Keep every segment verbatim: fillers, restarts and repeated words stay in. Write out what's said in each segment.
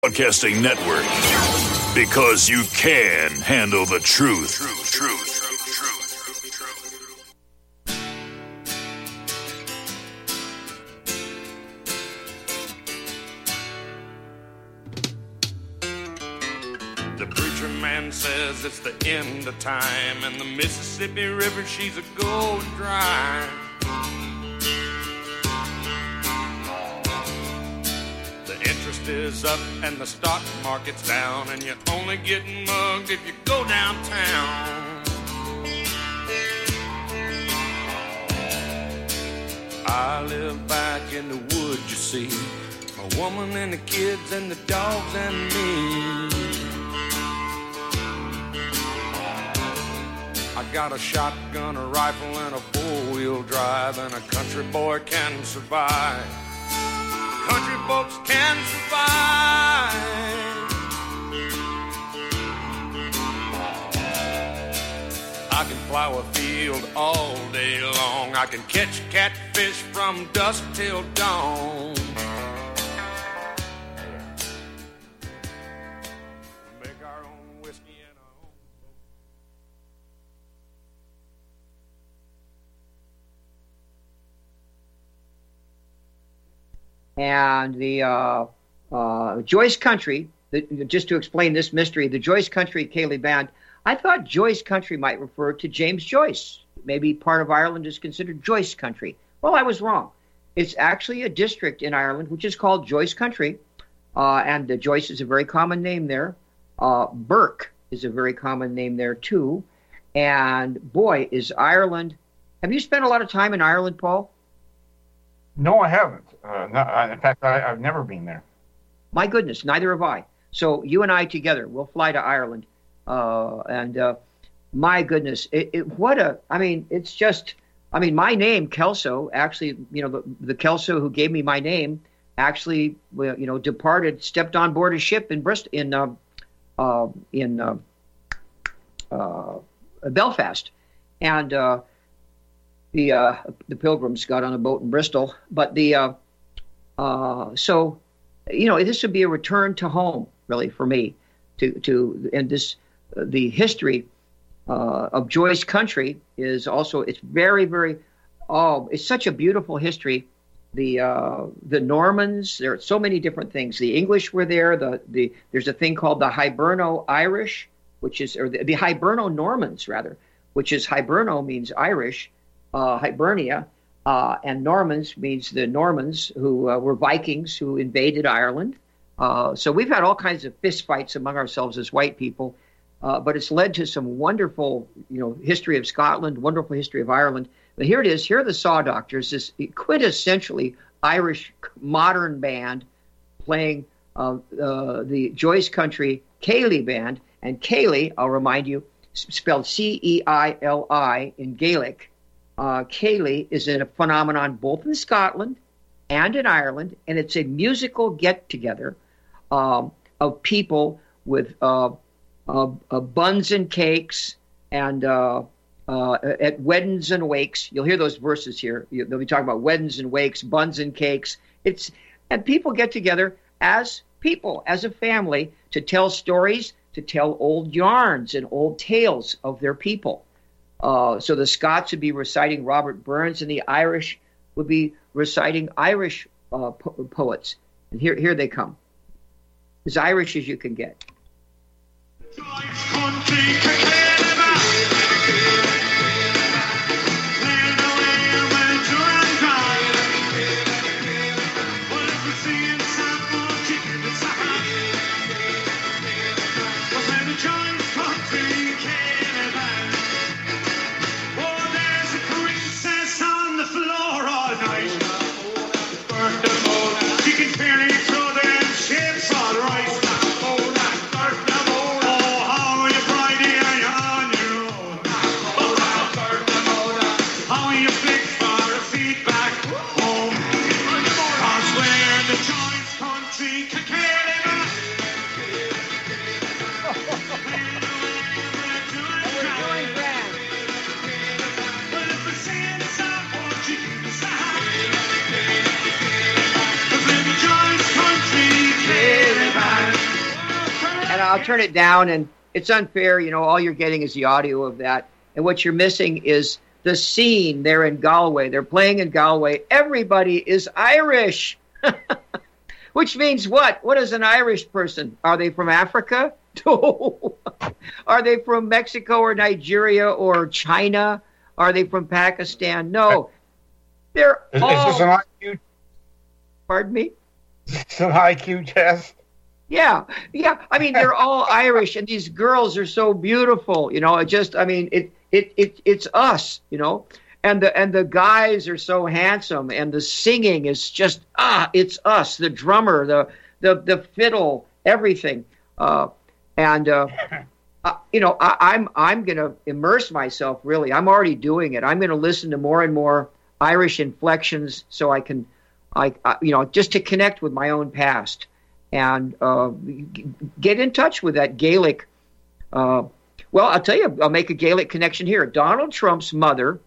Broadcasting Network. Because you can handle the truth. Truth, truth, truth, truth, truth. The preacher man says it's the end of time, and the Mississippi River, she's a going dry. Interest is up and the stock market's down, and you're only getting mugged if you go downtown. I live back in the woods, you see, a woman and the kids and the dogs and me. I got a shotgun, a rifle, and a four-wheel drive, and a country boy can survive. Country folks can survive. I can plow a field all day long. I can catch catfish from dusk till dawn. Make our own whiskey and our own. And the uh, uh, Joyce Country, the, just to explain this mystery, the Joyce Country Ceilidh Band, I thought Joyce Country might refer to James Joyce. Maybe part of Ireland is considered Joyce Country. Well, I was wrong. It's actually a district in Ireland which is called Joyce Country, uh, and uh, Joyce is a very common name there. Uh, Burke is a very common name there, too. And, boy, is Ireland... Have you spent a lot of time in Ireland, Paul? No, I haven't. Uh, no, I, in fact, I, I've never been there. My goodness, neither have I. So you and I together, we'll fly to Ireland. Uh, and uh, my goodness, it, it, what a, I mean, it's just, I mean, my name, Kelso, actually, you know, the, the Kelso who gave me my name actually, you know, departed, stepped on board a ship in Bristol, in, uh, uh, in uh, uh, Belfast. And, uh, The uh, the Pilgrims got on a boat in Bristol, but the uh, uh, so you know this would be a return to home really for me to to and this uh, the history uh, of Joyce Country is also it's very very oh it's such a beautiful history. The uh, the Normans, there are so many different things. The English were there. The the there's a thing called the Hiberno Irish, which is or the, the Hiberno Normans rather, which is Hiberno means Irish. Uh, Hibernia, uh, and Normans means the Normans who uh, were Vikings who invaded Ireland. Uh, so we've had all kinds of fist fights among ourselves as white people, uh, but it's led to some wonderful, you know, history of Scotland, wonderful history of Ireland. But here it is. Here are the Saw Doctors, this quintessentially Irish modern band playing uh, uh, the Joyce Country Ceilidh Band. And Ceilidh, I'll remind you, spelled C E I L I in Gaelic. Uh, Ceilidh is a phenomenon both in Scotland and in Ireland, and it's a musical get-together um, of people with uh, uh, uh, buns and cakes and uh, uh, at weddings and wakes. You'll hear those verses here. You, they'll be talking about weddings and wakes, buns and cakes. It's and people get together as people, as a family, to tell stories, to tell old yarns and old tales of their people. Uh, so the Scots would be reciting Robert Burns, and the Irish would be reciting Irish uh, po- poets. And here, here they come, as Irish as you can get. I'll turn it down, and it's unfair. You know, all you're getting is the audio of that, and what you're missing is the scene there in Galway. They're playing in Galway. Everybody is Irish, which means what? What is an Irish person? Are they from Africa? No. Are they from Mexico or Nigeria or China? Are they from Pakistan? No. They're is, all... Is this an I Q? Pardon me? It's an I Q test. Yeah, yeah. I mean, they're all Irish, and these girls are so beautiful. You know, it just, I mean, it, it, it, it's us. You know, and the and the guys are so handsome, and the singing is just ah, it's us. The drummer, the the the fiddle, everything. Uh, and uh, uh, you know, I, I'm I'm gonna immerse myself. Really, I'm already doing it. I'm gonna listen to more and more Irish inflections, so I can, I, I you know, just to connect with my own past. And uh, get in touch with that Gaelic. Uh, well, I'll tell you, I'll make a Gaelic connection here. Donald Trump's mother,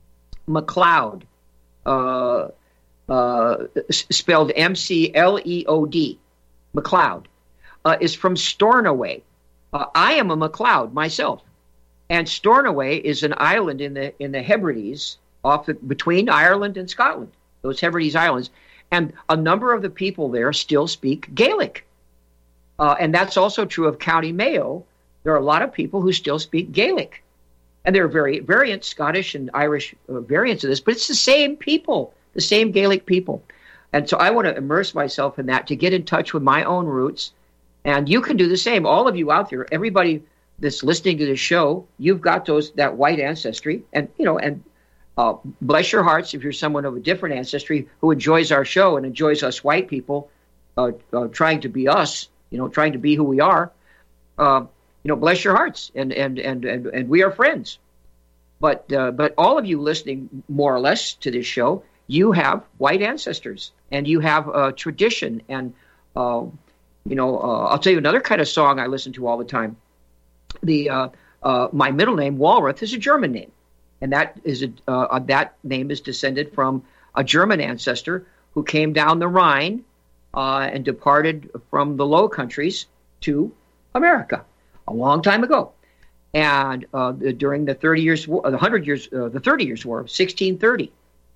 MacLeod, uh, uh, spelled M C L E O D, MacLeod, uh, is from Stornoway. Uh, I am a MacLeod myself, and Stornoway is an island in the in the Hebrides, off the, between Ireland and Scotland. Those Hebrides Islands. And a number of the people there still speak Gaelic. Uh, and that's also true of County Mayo. There are a lot of people who still speak Gaelic. And there are very variant Scottish and Irish uh, variants of this, but it's the same people, the same Gaelic people. And so I want to immerse myself in that to get in touch with my own roots. And you can do the same. All of you out there, everybody that's listening to this show, you've got those that white ancestry. And, you know, and Uh, bless your hearts if you're someone of a different ancestry who enjoys our show and enjoys us white people uh, uh, trying to be us, you know, trying to be who we are. Uh, you know, bless your hearts, and and and and, and we are friends. But uh, but all of you listening, more or less, to this show, you have white ancestors and you have a tradition. And uh, you know, uh, I'll tell you another kind of song I listen to all the time. The uh, uh, my middle name Walrath is a German name. And that is a, uh, that name is descended from a German ancestor who came down the Rhine uh, and departed from the Low Countries to America a long time ago. And uh, the, during the thirty years, war, the hundred years, uh, the thirty years war of sixteen thirty.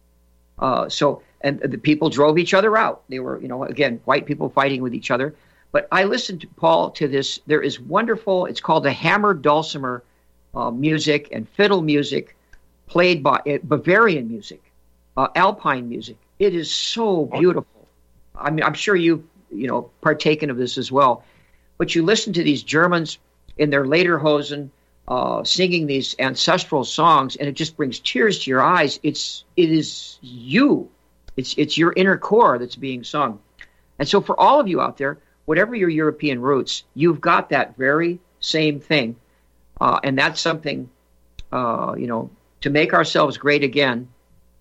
Uh, so, and the people drove each other out. They were, you know, again, white people fighting with each other. But I listened to Paul to this. There is wonderful. It's called the hammer dulcimer uh, music and fiddle music. Played by uh, Bavarian music, uh, Alpine music. It is so beautiful. I mean, I'm sure you've you know partaken of this as well. But you listen to these Germans in their lederhosen uh, singing these ancestral songs, and it just brings tears to your eyes. It's it is you. It's it's your inner core that's being sung. And so for all of you out there, whatever your European roots, you've got that very same thing, uh, and that's something uh, you know. To make ourselves great again,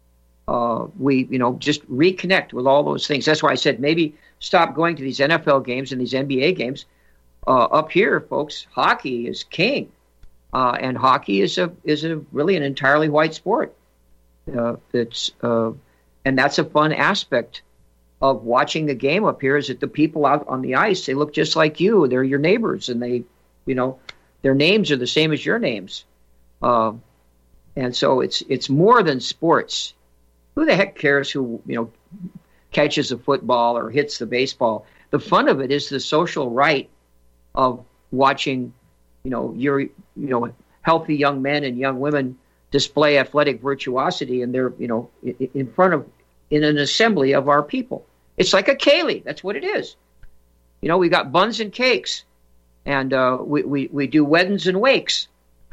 uh, we, you know, just reconnect with all those things. That's why I said maybe stop going to these N F L games and these N B A games. Uh, up here, folks, hockey is king, uh, and hockey is a is a really an entirely white sport. Uh, it's uh, and that's a fun aspect of watching the game up here. Is that the people out on the ice, they look just like you. They're your neighbors, and they, you know, their names are the same as your names. Uh, And so it's it's more than sports. Who the heck cares who, you know, catches a football or hits the baseball? The fun of it is the social right of watching, you know, your you know healthy young men and young women display athletic virtuosity, and they're you know in front of in an assembly of our people. It's like a ceilidh. That's what it is. You know, we got buns and cakes, and uh, we, we we do weddings and wakes.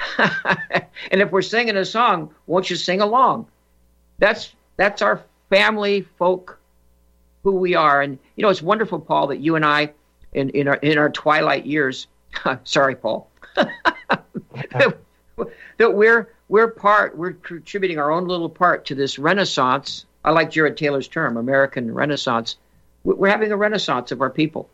And if we're singing a song, won't you sing along? That's that's our family folk, who we are. And you know, it's wonderful, Paul, that you and I, in in our in our twilight years, sorry, Paul, that, that we're we're part we're contributing our own little part to this renaissance. I like Jared Taylor's term, American Renaissance. We're having a renaissance of our people.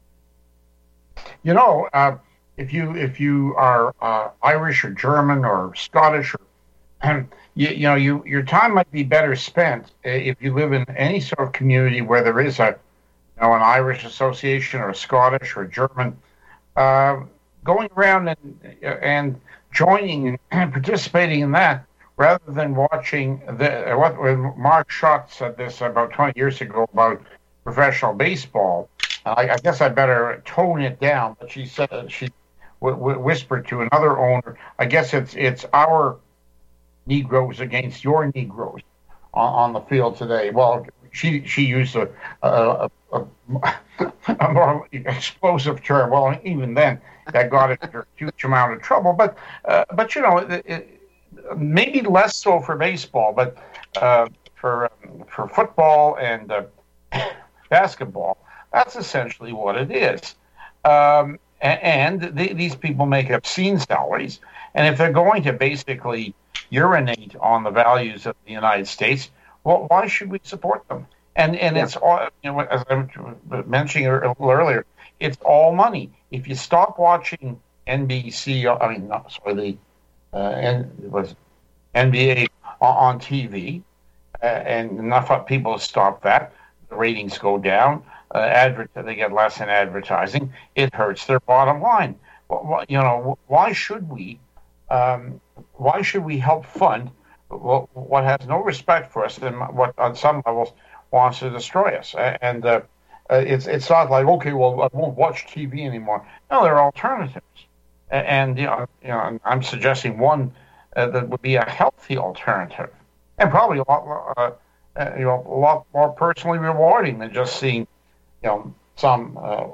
You know. Uh... If you if you are uh, Irish or German or Scottish, or um, you, you know you your time might be better spent if you live in any sort of community where there is a you know an Irish association or a Scottish or a German uh, going around and and joining and participating in that, rather than watching the what when Mark Schott said this about twenty years ago about professional baseball. I, I guess I better tone it down. But she said she w- w- whispered to another owner. I guess it's it's our Negroes against your Negroes on, on the field today. Well, she she used a a, a, a more explosive term. Well, even then, that got into a huge amount of trouble. But uh, but you know, it, it, maybe less so for baseball, but uh, for um, for football and uh, basketball, that's essentially what it is. Um, and and the, these people make obscene salaries, and if they're going to basically urinate on the values of the United States, well, why should we support them? And and yeah. it's all, you know, as I was mentioning a little earlier, it's all money. If you stop watching N B C, I mean, not sorry, the uh, N, it was N B A on, on T V, uh, and enough people stop that, the ratings go down. Uh, advert, they get less in advertising. It hurts their bottom line. Well, you know, why should we? Um, why should we help fund what, what has no respect for us and what, on some levels, wants to destroy us? And uh, uh, it's it's not like, okay, well, I won't watch T V anymore. No, there are alternatives, and, and you know, you know, I'm suggesting one uh, that would be a healthy alternative, and probably a lot, uh, uh, you know, a lot more personally rewarding than just seeing, you know, some uh,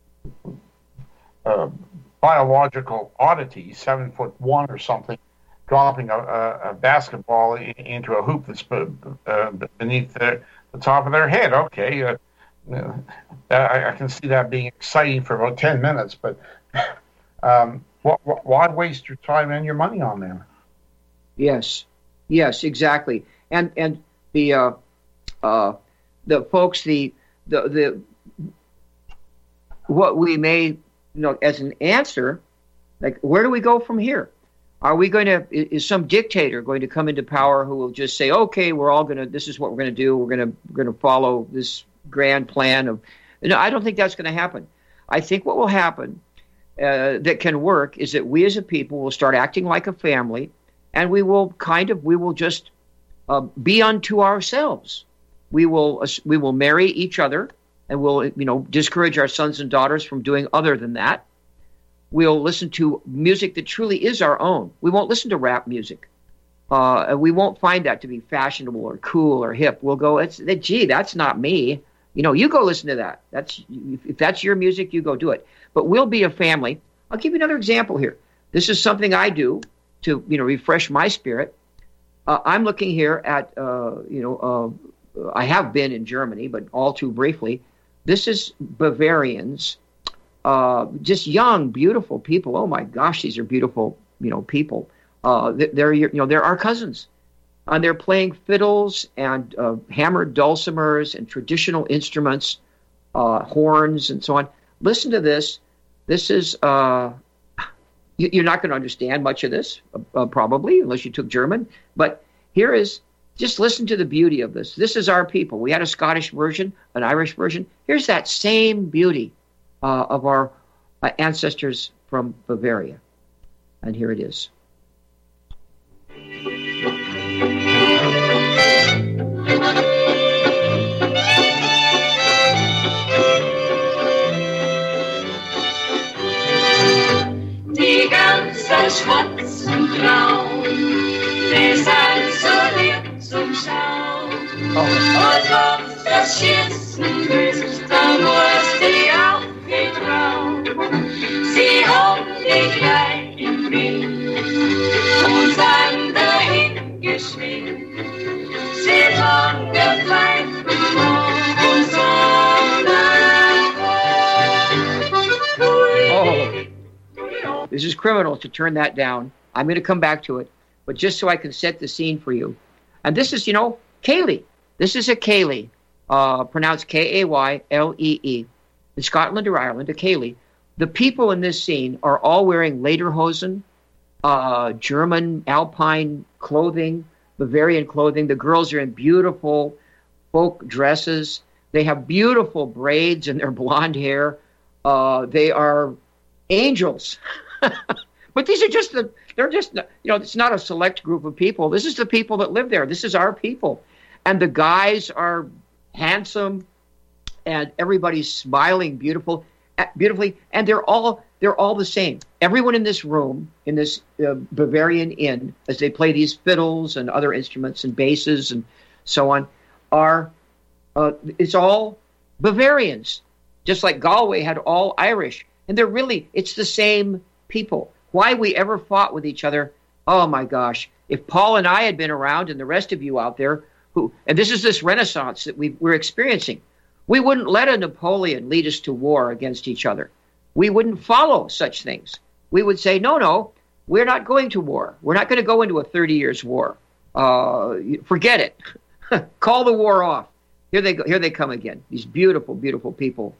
uh, biological oddity, seven foot one or something, dropping a, a, a basketball in, into a hoop that's uh, beneath the, the top of their head. Okay, uh, uh, I, I can see that being exciting for about ten minutes, but um, what, what, why waste your time and your money on them? Yes, yes, exactly. And and the uh, uh, the folks, the the the what we may, you know, as an answer, like, where do we go from here? Are we going to, is some dictator going to come into power who will just say, okay, we're all going to, this is what we're going to do. We're going to, we're going to follow this grand plan of, no, I don't think that's going to happen. I think what will happen uh, that can work is that we as a people will start acting like a family, and we will kind of, we will just uh, be unto ourselves. We will, uh, we will marry each other, and we'll, you know, discourage our sons and daughters from doing other than that. We'll listen to music that truly is our own. We won't listen to rap music. Uh, we won't find that to be fashionable or cool or hip. We'll go, it's, gee, that's not me. You know, you go listen to that. That's, if that's your music, you go do it. But we'll be a family. I'll give you another example here. This is something I do to, you know, refresh my spirit. Uh, I'm looking here at, uh, you know, uh, I have been in Germany, but all too briefly. This is Bavarians, uh, just young, beautiful people. Oh my gosh, these are beautiful, you know, people. Uh, they're, you know, they're our cousins, and they're playing fiddles and uh, hammered dulcimers and traditional instruments, uh, horns and so on. Listen to this. This is uh, you, you're not going to understand much of this, uh, probably, unless you took German. But here is. Just listen to the beauty of this. This is our people. We had a Scottish version, an Irish version. Here's that same beauty uh, of our uh, ancestors from Bavaria. And here it is. Die ganze schwarzen Frauen, die sind so lieb zum Schauen. Und auf das Schießen ist, da muss die aufgetrauen. Sie haben dich gleich im Wind und sind dahin geschwind. Sie haben gepfeift und Oh, this is criminal to turn that down. I'm going to come back to it, but just so I can set the scene for you. And this is, you know, Kaylee. This is a Kaylee, uh, pronounced K A Y L E E. In Scotland or Ireland, a Kaylee. The people in this scene are all wearing lederhosen, uh, German alpine clothing, Bavarian clothing. The girls are in beautiful folk dresses. They have beautiful braids in their blonde hair. Uh, they are angels. But these are just the, they're just, you know, it's not a select group of people. This is the people that live there. This is our people. And the guys are handsome and everybody's smiling beautiful, beautifully. And they're all, they're all the same. Everyone in this room, in this uh, Bavarian Inn, as they play these fiddles and other instruments and basses and so on, are, uh, it's all Bavarians. Just like Galway had all Irish. And they're really, it's the same people. Why we ever fought with each other, oh my gosh. If Paul and I had been around and the rest of you out there, who, and this is this renaissance that we, we're experiencing, we wouldn't let a Napoleon lead us to war against each other. We wouldn't follow such things. We would say, no, no, we're not going to war. We're not going to go into a thirty years war. Uh, forget it. Call the war off. Here they go. Here they come again. These beautiful, beautiful people.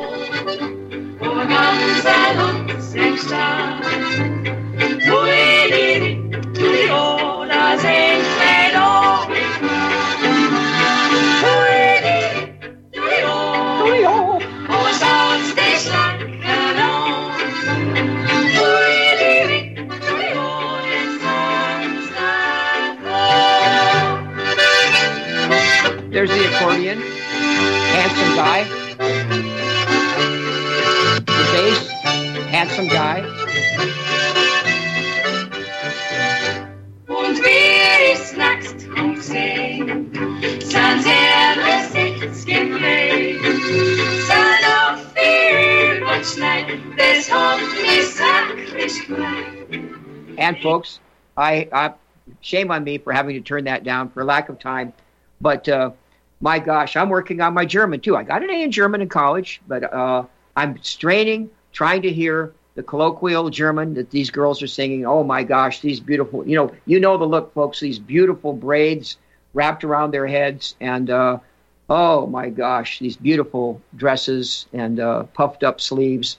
There's the accordion, handsome guy. The bass, handsome guy. Und wie ich nachts um zehn, sind sehr lustig gepflegt. Sind auf viel und schnell, bis hoffentlich sakrisch gleich. And folks, I, I shame on me for having to turn that down for lack of time, but uh, my gosh, I'm working on my German too. I got an A in German in college, but uh, I'm straining, trying to hear the colloquial German that these girls are singing. Oh my gosh, these beautiful, you know, you know the look, folks, these beautiful braids wrapped around their heads. And uh, oh my gosh, these beautiful dresses and uh, puffed up sleeves.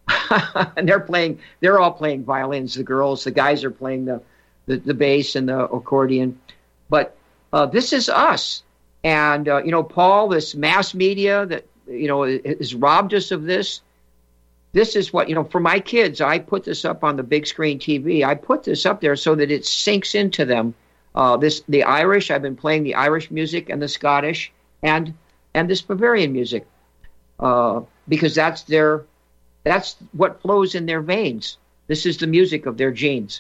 And they're playing, they're all playing violins, the girls. The guys are playing the, the, the bass and the accordion. But uh, this is us. And, uh, you know, Paul, this mass media that, you know, has robbed us of this. This is what, you know, for my kids, I put this up on the big screen T V. I put this up there so that it sinks into them. Uh, this, the Irish, I've been playing the Irish music and the Scottish and, and this Bavarian music, uh, because that's their, that's what flows in their veins. This is the music of their genes.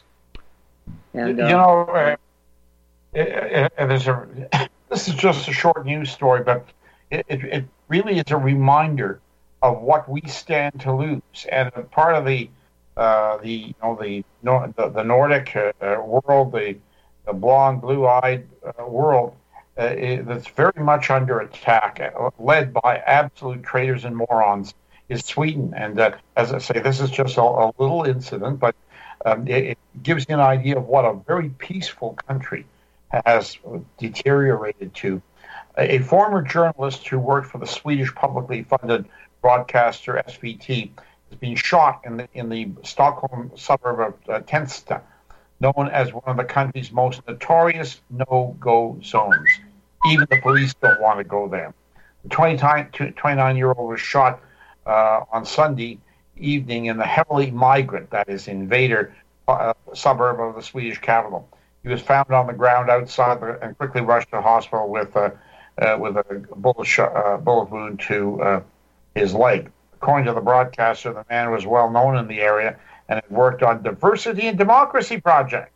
And, uh, you know, uh, it, it, there's a, this is just a short news story, but it, it, it really is a reminder of what we stand to lose. And part of the uh, the you know the the, the Nordic uh, world, the, the blonde, blue-eyed uh, world, uh, it, that's very much under attack, uh, led by absolute traitors and morons, is Sweden. And uh, as I say, this is just a, a little incident, but um, it, it gives you an idea of what a very peaceful country has deteriorated to. A, a former journalist who worked for the Swedish publicly funded broadcaster S V T has been shot in the in the Stockholm suburb of uh, Tensta, known as one of the country's most notorious no-go zones. Even the police don't want to go there. The twenty-nine-year-old was shot uh, on Sunday evening in the heavily migrant, that is, invader uh, suburb of the Swedish capital. He was found on the ground outside the, and quickly rushed to the hospital with a uh, with a bullet sh- uh, bullet wound to uh, his leg. According to the broadcaster, the man was well known in the area and had worked on diversity and democracy projects.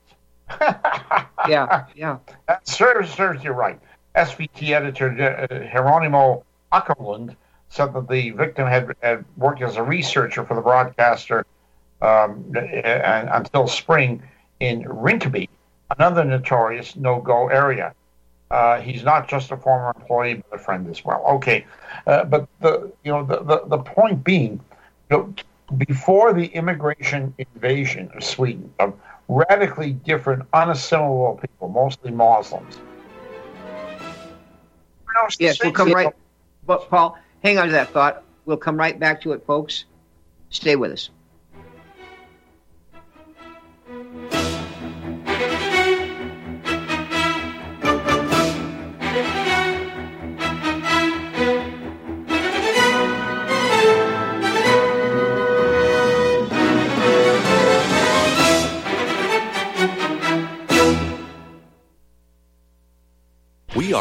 yeah, yeah. That serves, serves you right. S V T editor uh, Hieronimo Ackerlund said that the victim had, had worked as a researcher for the broadcaster um, and, until spring in Rinkeby, another notorious no-go area. Uh, he's not just a former employee, but a friend as well. Okay, uh, but the you know the, the, the point being, you know, before the immigration invasion of Sweden, of radically different, unassimilable people, mostly Muslims. Yes, we'll come right. But Paul, hang on to that thought. We'll come right back to it, folks. Stay with us.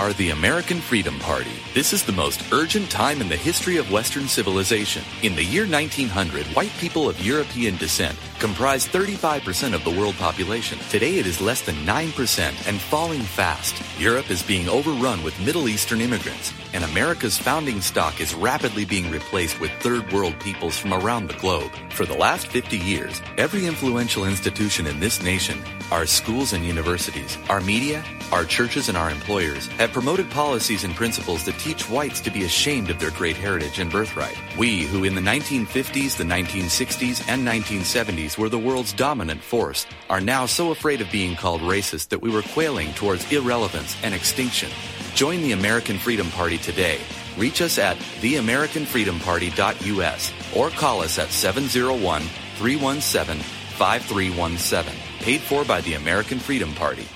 are the American Freedom Party. This is the most urgent time in the history of Western civilization. In the year nineteen hundred, white people of European descent comprised thirty-five percent of the world population. Today it is less than nine percent and falling fast. Europe is being overrun with Middle Eastern immigrants, and America's founding stock is rapidly being replaced with third world peoples from around the globe. For the last fifty years, every influential institution in this nation, our schools and universities, our media, our churches and our employers have promoted policies and principles that teach whites to be ashamed of their great heritage and birthright. We, who in the nineteen fifties, the nineteen sixties, and nineteen seventies were the world's dominant force, are now so afraid of being called racist that we were quailing towards irrelevance and extinction. Join the American Freedom Party today. Reach us at the american freedom party dot u s or call us at seven oh one, three one seven, five three one seven. Paid for by the American Freedom Party.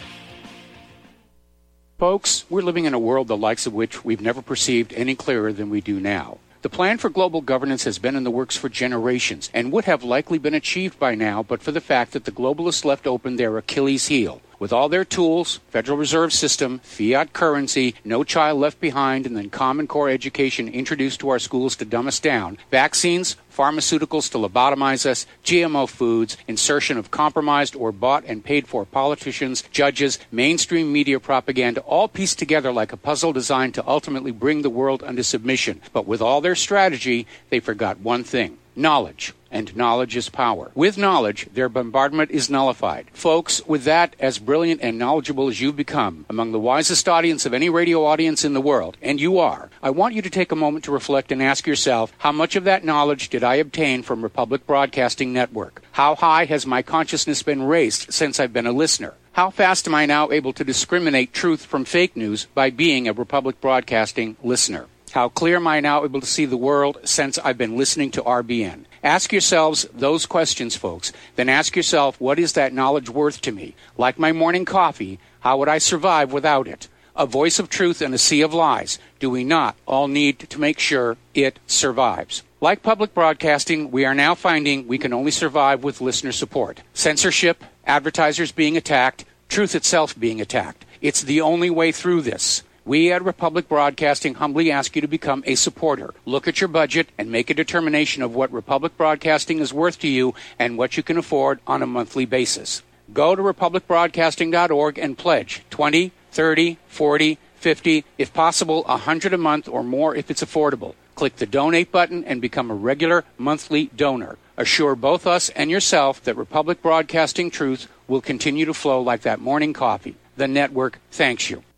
Folks, we're living in a world the likes of which we've never perceived any clearer than we do now. The plan for global governance has been in the works for generations and would have likely been achieved by now but for the fact that the globalists left open their Achilles heel. With all their tools, Federal Reserve System, fiat currency, no child left behind, and then Common Core education introduced to our schools to dumb us down, vaccines, pharmaceuticals to lobotomize us, G M O foods, insertion of compromised or bought and paid for politicians, judges, mainstream media propaganda, all pieced together like a puzzle designed to ultimately bring the world under submission. But with all their strategy, they forgot one thing: knowledge. And knowledge is power. With knowledge, their bombardment is nullified. Folks, with that, as brilliant and knowledgeable as you've become, among the wisest audience of any radio audience in the world, and you are, I want you to take a moment to reflect and ask yourself, how much of that knowledge did I obtain from Republic Broadcasting Network? How high has my consciousness been raised since I've been a listener? How fast am I now able to discriminate truth from fake news by being a Republic Broadcasting listener? How clear am I now able to see the world since I've been listening to R B N? Ask yourselves those questions, folks. Then ask yourself, what is that knowledge worth to me? Like my morning coffee, how would I survive without it? A voice of truth in a sea of lies. Do we not all need to make sure it survives? Like public broadcasting, we are now finding we can only survive with listener support. Censorship, advertisers being attacked, truth itself being attacked. It's the only way through this. We at Republic Broadcasting humbly ask you to become a supporter. Look at your budget and make a determination of what Republic Broadcasting is worth to you and what you can afford on a monthly basis. Go to republic broadcasting dot org and pledge twenty, thirty, forty, fifty, if possible one hundred a month or more if it's affordable. Click the donate button and become a regular monthly donor. Assure both us and yourself that Republic Broadcasting truth will continue to flow like that morning coffee. The network thanks you.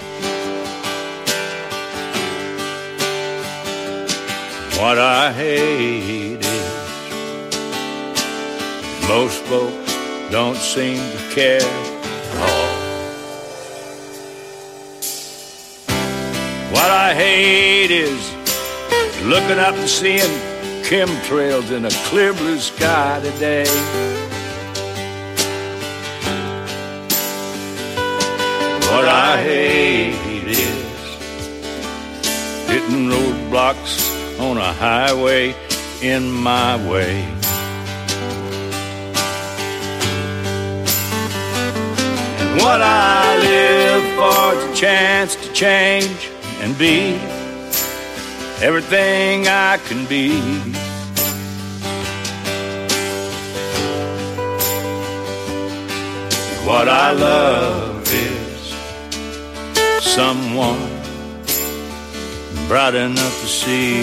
What I hate is most folks don't seem to care at all. What I hate is looking up and seeing chemtrails in a clear blue sky today. What I hate is hitting roadblocks on a highway in my way. And what I live for is a chance to change and be everything I can be. What I love is someone bright enough to see.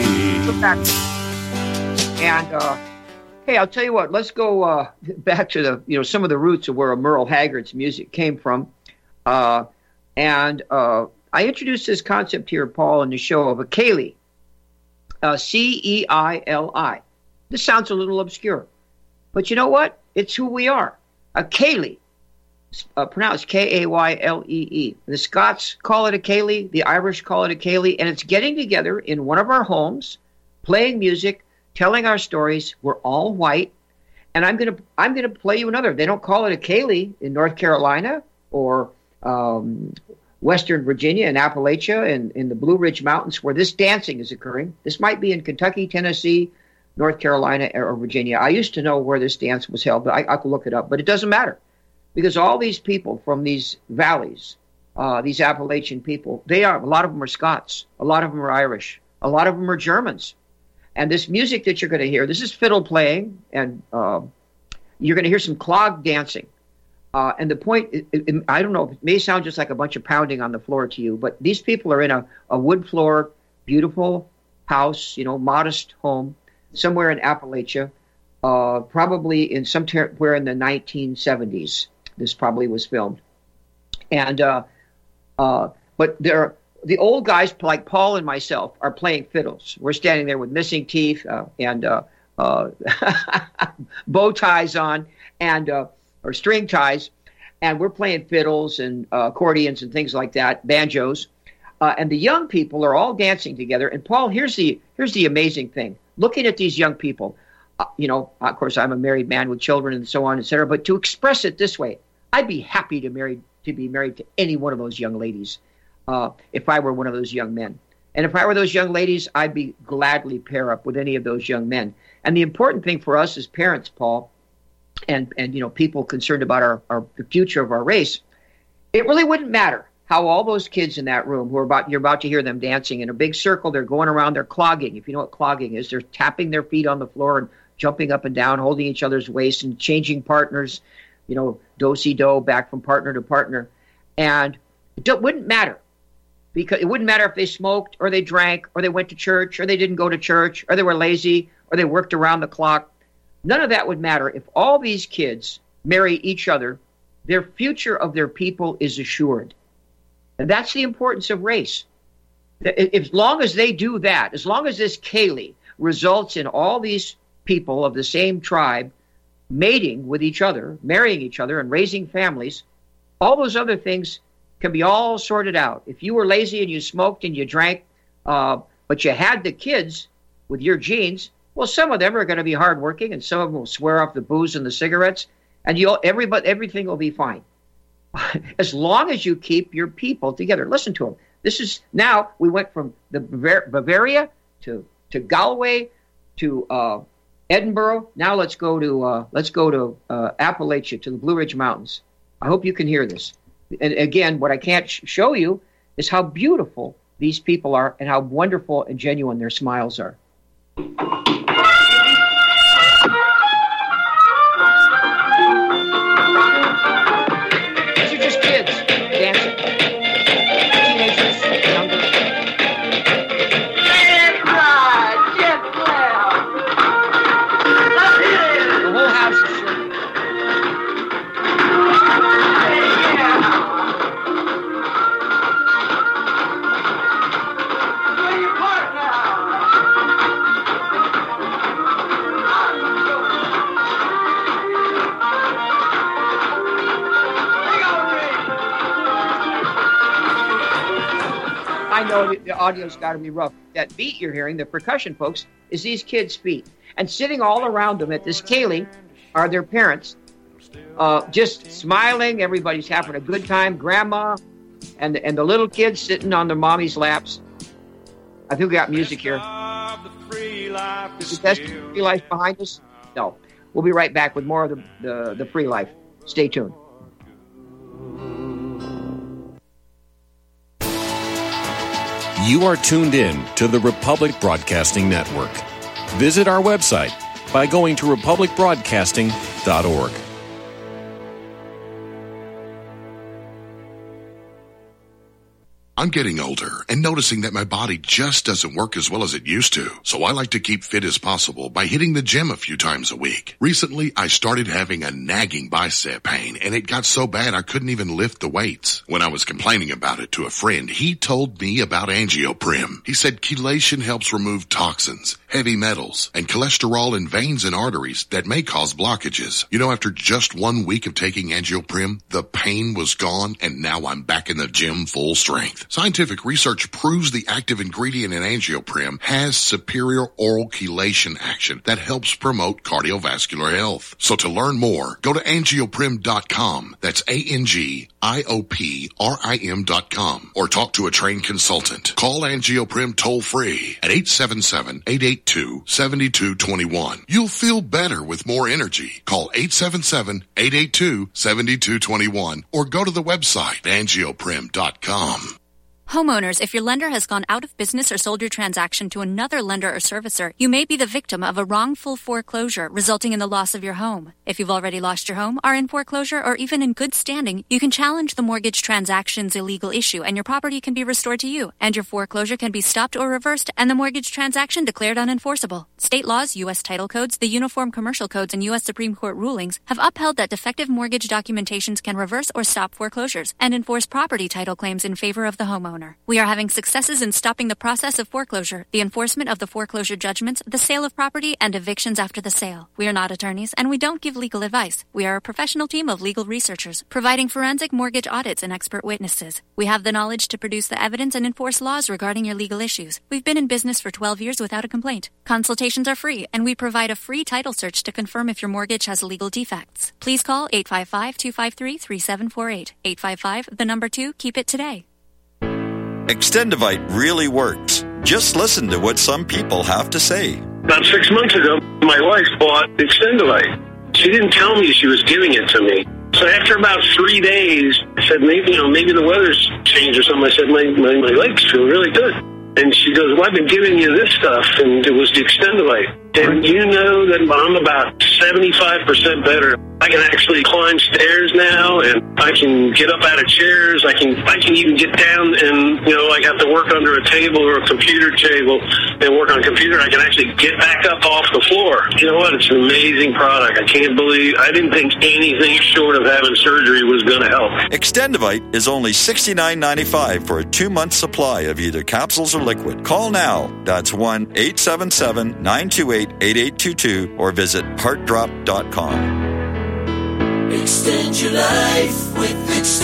And uh, hey, I'll tell you what. Let's go uh, back to the you know some of the roots of where Merle Haggard's music came from. Uh, and uh, I introduced this concept here, Paul, in the show of a Ceili, uh, C E I L I. This sounds a little obscure, but you know what? It's who we are. A Ceili. Uh, pronounced K A Y L E E. The Scots call it a Ceili, the Irish call it a Ceili, and it's getting together in one of our homes, playing music, telling our stories. We're all white, and I'm gonna I'm gonna play you another. They don't call it a Ceili in North Carolina or um, Western Virginia and Appalachia and in the Blue Ridge Mountains where this dancing is occurring. This might be in Kentucky, Tennessee, North Carolina, or Virginia. I used to know where this dance was held, but I, I could look it up. But it doesn't matter. Because all these people from these valleys uh, these Appalachian people, they are, a lot of them are Scots. A lot of them are Irish. A lot of them are Germans. And this music that you're going to hear, this is fiddle playing, and uh, you're going to hear some clog dancing. Uh, and the point, it, it, I don't know, it may sound just like a bunch of pounding on the floor to you, but these people are in a, a wood floor, beautiful house, you know, modest home, somewhere in Appalachia, uh, probably in somewhere in the nineteen seventies. This probably was filmed. And, uh, uh, but they're, the old guys like Paul and myself are playing fiddles. We're standing there with missing teeth uh, and uh, uh, bow ties on and uh, or string ties, and we're playing fiddles and uh, accordions and things like that, banjos. Uh, and the young people are all dancing together. And Paul, here's the here's the amazing thing. Looking at these young people, uh, you know, of course, I'm a married man with children and so on, et cetera. But to express it this way, I'd be happy to marry to be married to any one of those young ladies. Uh, if I were one of those young men. And if I were those young ladies, I'd be gladly pair up with any of those young men. And the important thing for us as parents, Paul, and, and you know, people concerned about our, our the future of our race, it really wouldn't matter how all those kids in that room who are about, you're about to hear them dancing in a big circle, they're going around, they're clogging. If you know what clogging is, they're tapping their feet on the floor and jumping up and down, holding each other's waist and changing partners, you know, do-si-do, back from partner to partner. And it wouldn't matter. Because it wouldn't matter if they smoked or they drank or they went to church or they didn't go to church or they were lazy or they worked around the clock. None of that would matter. If all these kids marry each other, their future of their people is assured. And that's the importance of race. As long as they do that, as long as this Kaylee results in all these people of the same tribe mating with each other, marrying each other and raising families, all those other things can be all sorted out. If you were lazy and you smoked and you drank, uh, but you had the kids with your genes, well, some of them are going to be hardworking, and some of them will swear off the booze and the cigarettes, and you'll everybody everything will be fine, as long as you keep your people together. Listen to them. This is now we went from the Bavar- Bavaria to to Galway to uh, Edinburgh. Now let's go to uh, let's go to uh, Appalachia, to the Blue Ridge Mountains. I hope you can hear this. And again, what I can't sh- show you is how beautiful these people are and how wonderful and genuine their smiles are. These are just kids dancing. Teenagers, younger. The whole house is shaking. I know the audio's got to be rough. That beat you're hearing, the percussion, folks, is these kids' feet. And sitting all around them at this Kaylee are their parents, uh, just smiling. Everybody's having a good time. Grandma and the, and the little kids sitting on their mommy's laps. I think we got music here. Is the best free life behind us? No. We'll be right back with more of the, the, the free life. Stay tuned. You are tuned in to the Republic Broadcasting Network. Visit our website by going to republic broadcasting dot org. I'm getting older and noticing that my body just doesn't work as well as it used to. So I like to keep fit as possible by hitting the gym a few times a week. Recently, I started having a nagging bicep pain, and it got so bad I couldn't even lift the weights. When I was complaining about it to a friend, he told me about Angioprim. He said chelation helps remove toxins, heavy metals, and cholesterol in veins and arteries that may cause blockages. You know, after just one week of taking Angioprim, the pain was gone, and now I'm back in the gym full strength. Scientific research proves the active ingredient in Angioprim has superior oral chelation action that helps promote cardiovascular health. So to learn more, go to angioprim dot com. That's A N G I O P R I M dot com. Or talk to a trained consultant. Call Angioprim toll free at eight seven seven, eight eight two, seven two two one. You'll feel better with more energy. Call eight seven seven, eight eight two, seven two two one or go to the website angioprim dot com. Homeowners, if your lender has gone out of business or sold your transaction to another lender or servicer, you may be the victim of a wrongful foreclosure resulting in the loss of your home. If you've already lost your home, are in foreclosure, or even in good standing, you can challenge the mortgage transaction's illegal issue and your property can be restored to you, and your foreclosure can be stopped or reversed and the mortgage transaction declared unenforceable. State laws, U S title codes, the Uniform Commercial Codes, and U S Supreme Court rulings have upheld that defective mortgage documentations can reverse or stop foreclosures and enforce property title claims in favor of the homeowner. We are having successes in stopping the process of foreclosure, the enforcement of the foreclosure judgments, the sale of property, and evictions after the sale. We are not attorneys, and we don't give legal advice. We are a professional team of legal researchers, providing forensic mortgage audits and expert witnesses. We have the knowledge to produce the evidence and enforce laws regarding your legal issues. We've been in business for twelve years without a complaint. Consultations are free, and we provide a free title search to confirm if your mortgage has legal defects. Please call eight five five, two five three, three seven four eight. eight five five, the number two, keep it today. Extendivite really works. Just listen to what some people have to say. About six months ago, my wife bought Extendivite. She didn't tell me she was giving it to me. So after about three days, I said, maybe, you know, maybe the weather's changed or something. I said, my, my, my legs feel really good. And she goes, well, I've been giving you this stuff, and it was the Extendivite. And you know that I'm about seventy-five percent better. I can actually climb stairs now, and I can get up out of chairs. I can I can even get down and, you know, I have to work under a table or a computer table and work on a computer. I can actually get back up off the floor. You know what? It's an amazing product. I can't believe, I didn't think anything short of having surgery was going to help. Extendivite is only sixty-nine dollars and ninety-five cents for a two-month supply of either capsules or liquid. Call now. That's one eight seven seven, nine two eight, eight eight two two or visit heart drop dot com. Extend your life with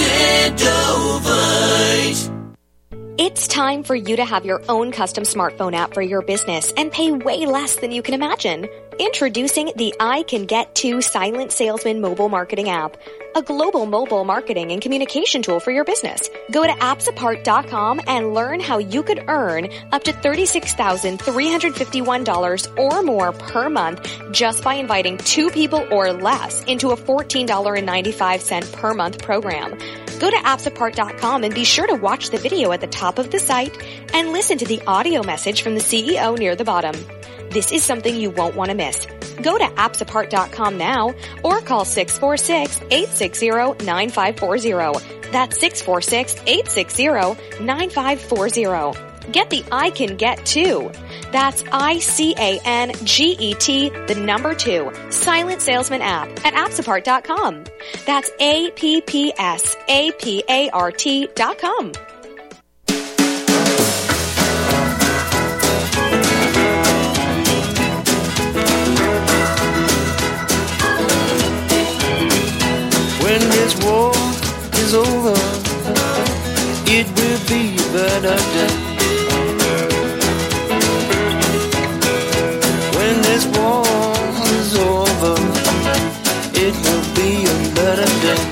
Extendovite. It's time for you to have your own custom smartphone app for your business and pay way less than you can imagine. Introducing the I Can Get To Silent Salesman mobile marketing app, a global mobile marketing and communication tool for your business. Go to apps apart dot com and learn how you could earn up to thirty-six thousand three hundred fifty-one dollars or more per month just by inviting two people or less into a fourteen dollars and ninety-five cents per month program. Go to apps apart dot com and be sure to watch the video at the top of the site and listen to the audio message from the C E O near the bottom. This is something you won't want to miss. Go to apps apart dot com now or call six four six, eight six zero, nine five four zero. That's six four six, eight six zero, nine five four zero. Get the I Can Get To. That's I C A N G E T, the number two, Silent Salesman app at apps apart dot com. That's A P P S A P A R T dot com. When this war is over, it will be a better day. When this war is over, it will be a better day.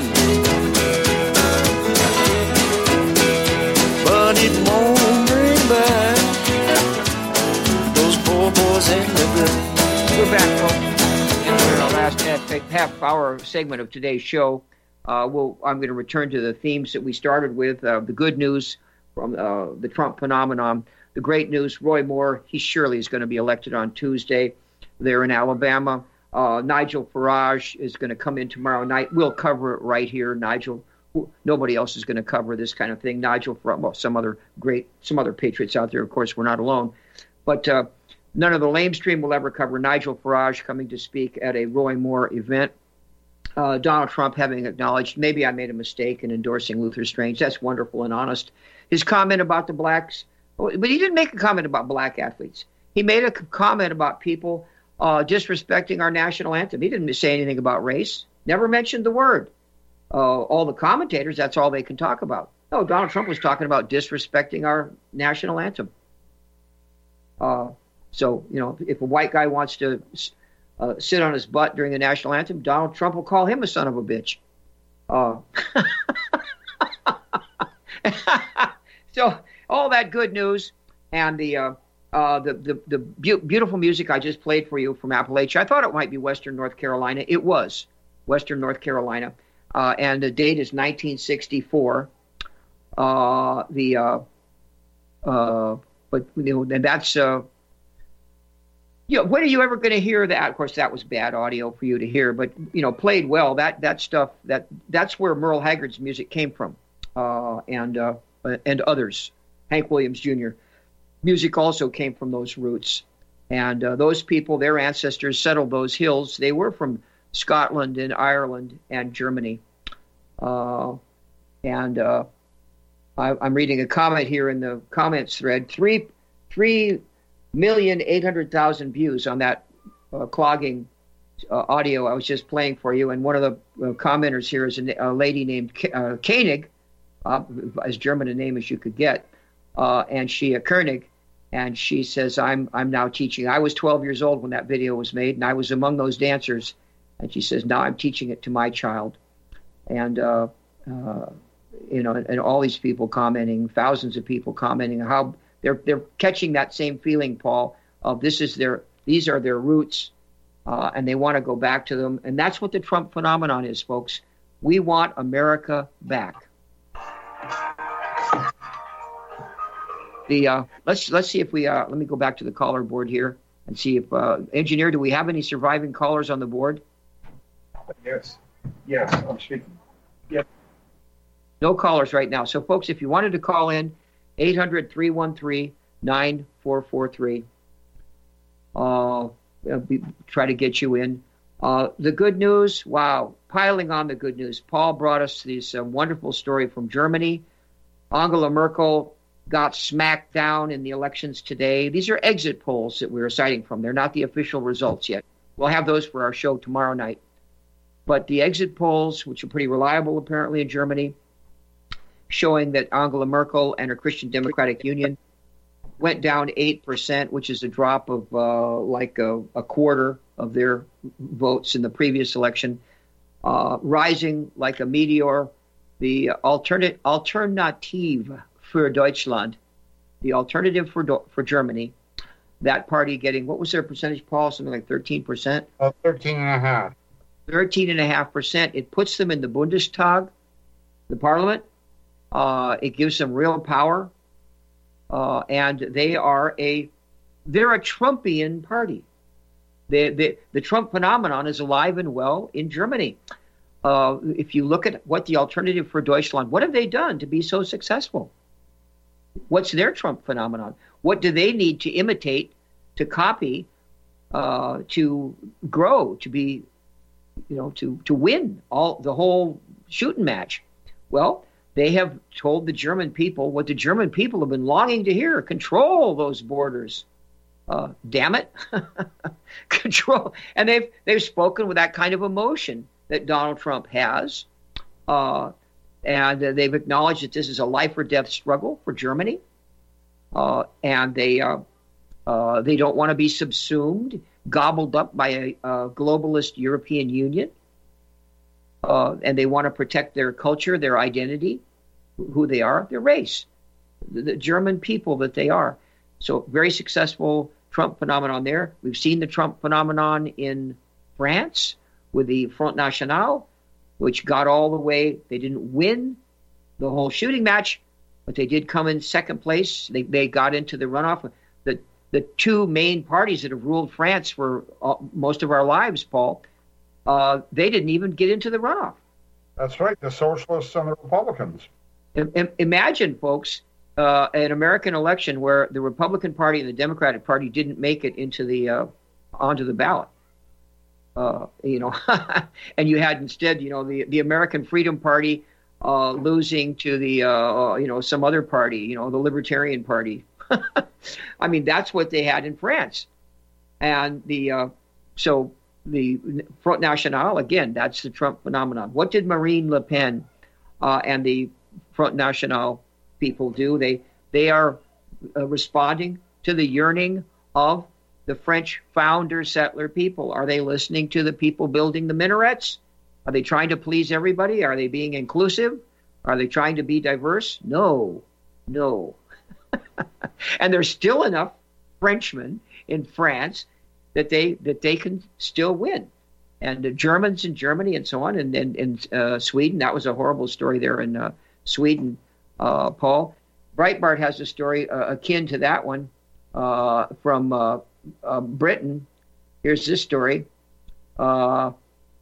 But it won't bring back those poor boys in the grave. We're back, folks. In our last half, half hour segment of today's show, uh, we'll, I'm going to return to the themes that we started with. Uh, the good news from uh, the Trump phenomenon. The great news, Roy Moore, he surely is going to be elected on Tuesday there in Alabama. Uh, Nigel Farage is going to come in tomorrow night. We'll cover it right here. Nigel, nobody else is going to cover this kind of thing. Nigel, well, some other great, some other patriots out there. Of course, we're not alone. But uh, none of the lamestream will ever cover Nigel Farage coming to speak at a Roy Moore event. Uh, Donald Trump having acknowledged, maybe I made a mistake in endorsing Luther Strange. That's wonderful and honest. His comment about the blacks, but he didn't make a comment about black athletes. He made a comment about people uh, disrespecting our national anthem. He didn't say anything about race, never mentioned the word. Uh, all the commentators, that's all they can talk about. No, Donald Trump was talking about disrespecting our national anthem. Uh, so, you know, if a white guy wants to uh, sit on his butt during the national anthem, Donald Trump will call him a son of a bitch. Uh, so all that good news and the uh, uh, the the, the be- beautiful music I just played for you from Appalachia. I thought it might be Western North Carolina. It was Western North Carolina, uh, and the date is nineteen sixty-four. Uh, the uh, uh, but you know, and that's uh, you know, when are you ever going to hear that? Of course, that was bad audio for you to hear, but you know, played well. That that stuff that that's where Merle Haggard's music came from, uh, and uh, and others. Hank Williams Junior Music also came from those roots, and uh, those people, their ancestors settled those hills. They were from Scotland and Ireland and Germany, uh, and. Uh, I'm reading a comment here in the comments thread. Three, three million eight hundred thousand views on that uh, clogging uh, audio I was just playing for you. And one of the uh, commenters here is a, a lady named K- uh, Koenig, uh, as German a name as you could get, uh, and she, uh, Koenig, and she says, "I'm I'm now teaching. I was twelve years old when that video was made, and I was among those dancers." And she says, "Now I'm teaching it to my child," and. Uh, uh, You know, and, and all these people commenting, thousands of people commenting, how they're they're catching that same feeling, Paul, of this is their these are their roots, uh, and they want to go back to them, and that's what the Trump phenomenon is, folks. We want America back. The uh, let's let's see if we uh, let me go back to the caller board here and see if uh, engineer, do we have any surviving callers on the board? Yes, yes, I'm speaking. Yep. No callers right now. So, folks, if you wanted to call in, eight hundred, three one three, nine four four three. Uh, we try to get you in. Uh, the good news, wow, piling on the good news. Paul brought us this uh, wonderful story from Germany. Angela Merkel got smacked down in the elections today. These are exit polls that we were citing from. They're not the official results yet. We'll have those for our show tomorrow night. But the exit polls, which are pretty reliable apparently in Germany, showing that Angela Merkel and her Christian Democratic Union went down eight percent, which is a drop of uh, like a, a quarter of their votes in the previous election, uh, rising like a meteor. The alternate, Alternative für Deutschland, the alternative for for Germany, that party getting, what was their percentage, Paul? Something like thirteen percent? Uh, thirteen and a half. thirteen and a half percent. It puts them in the Bundestag, the parliament. Uh, it gives them real power, uh, and they are a they're a Trumpian party. They, they, the Trump phenomenon is alive and well in Germany. Uh, if you look at what the Alternative for Deutschland, what have they done to be so successful? What's their Trump phenomenon? What do they need to imitate, to copy, uh, to grow, to be, you know, to to win all the whole shooting match? Well, they have told the German people what the German people have been longing to hear: control those borders. Uh, damn it, control. And they've they've spoken with that kind of emotion that Donald Trump has, uh, and uh, they've acknowledged that this is a life or death struggle for Germany, uh, and they uh, uh, they don't want to be subsumed, gobbled up by a, a globalist European Union. Uh, and they want to protect their culture, their identity, who they are, their race, the, the German people that they are. So very successful Trump phenomenon there. We've seen the Trump phenomenon in France with the Front National, which got all the way. They didn't win the whole shooting match, but they did come in second place. They they got into the runoff. The the two main parties that have ruled France for all, most of our lives, Paul, Uh, they didn't even get into the runoff. That's right, the Socialists and the Republicans. I- I- imagine, folks, uh, an American election where the Republican Party and the Democratic Party didn't make it into the uh, onto the ballot. Uh, you know, and you had instead, you know, the the American Freedom Party uh, losing to the uh, you know some other party, you know, the Libertarian Party. I mean, that's what they had in France, and the uh, so. The Front National, again, that's the Trump phenomenon. What did Marine Le Pen uh, and the Front National people do. They they are uh, responding to the yearning of the French founder settler people. Are they listening to the people building the minarets? Are they trying to please everybody? Are they being inclusive? Are they trying to be diverse? No, no. And there's still enough Frenchmen in France that they that they can still win. And the Germans in Germany and so on, and in and, uh, Sweden, that was a horrible story there in uh, Sweden, uh, Paul. Breitbart has a story uh, akin to that one uh, from uh, uh, Britain. Here's this story. Uh,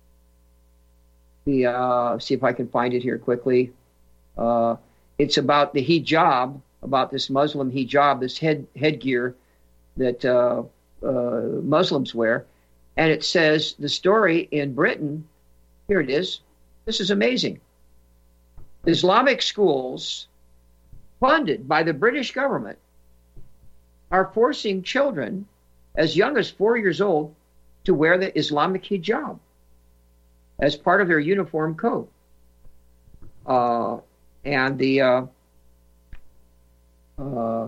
the uh, see if I can find it here quickly. Uh, it's about the hijab, about this Muslim hijab, this head headgear that uh, uh, Muslims wear. And it says the story in Britain, here it is. This is amazing. Islamic schools funded by the British government are forcing children as young as four years old to wear the Islamic hijab as part of their uniform code. Uh, and the uh, uh,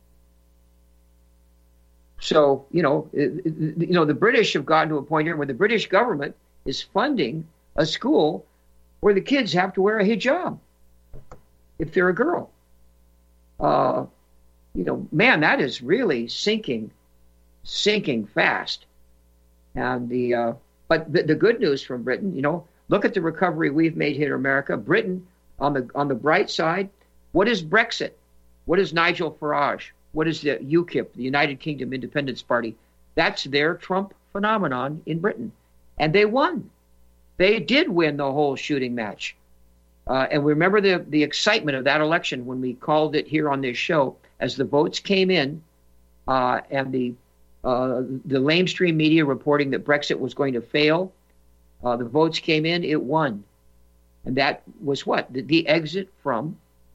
so you know it, it, you know the British have gotten to a point here where the British government is funding a school where the kids have to wear a hijab if they're a girl. Uh, you know, man, that is really sinking, sinking fast. And the uh, but the, the good news from Britain, you know, look at the recovery we've made here in America. Britain, on the on the bright side, what is Brexit? What is Nigel Farage? What is the U KIP, the United Kingdom Independence Party? That's their Trump phenomenon in Britain, and they won. They did win the whole shooting match. Uh, and we remember the, the excitement of that election when we called it here on this show as the votes came in uh, and the uh, the lamestream media reporting that Brexit was going to fail. Uh, the votes came in, it won. And that was what? The, the exit from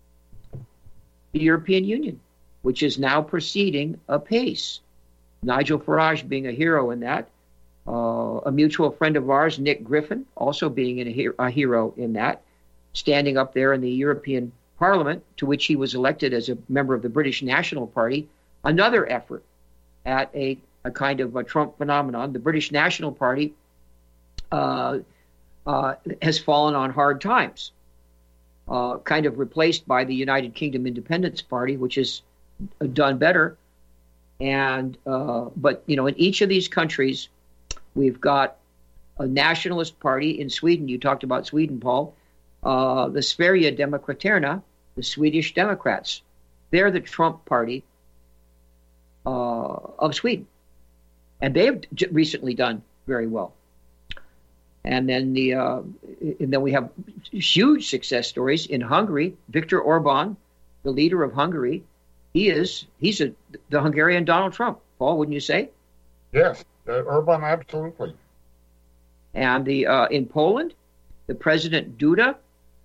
the European Union, which is now proceeding apace. Nigel Farage being a hero in that. Uh, a mutual friend of ours, Nick Griffin, also being a, he- a hero in that. Standing up there in the European Parliament, to which he was elected as a member of the British National Party, another effort at a, a kind of a Trump phenomenon. The British National Party uh, uh, has fallen on hard times, uh, kind of replaced by the United Kingdom Independence Party, which has done better. And uh, but, you know, in each of these countries, we've got a nationalist party. In Sweden, you talked about Sweden, Paul. Uh, the Sverige Demokraterna, the Swedish Democrats, they're the Trump party uh, of Sweden. And they've j- recently done very well. And then the uh, and then we have huge success stories in Hungary. Viktor Orban, the leader of Hungary, he is he's a, the Hungarian Donald Trump. Paul, wouldn't you say? Yes, uh, Orban, absolutely. And the uh, in Poland, the President Duda,